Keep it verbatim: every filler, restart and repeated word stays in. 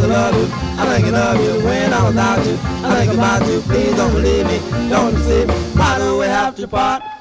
'cause I love you. I'm thinking of you when I'm without you. I think about you, please don't believe me, don't deceive me. Why do we have to part?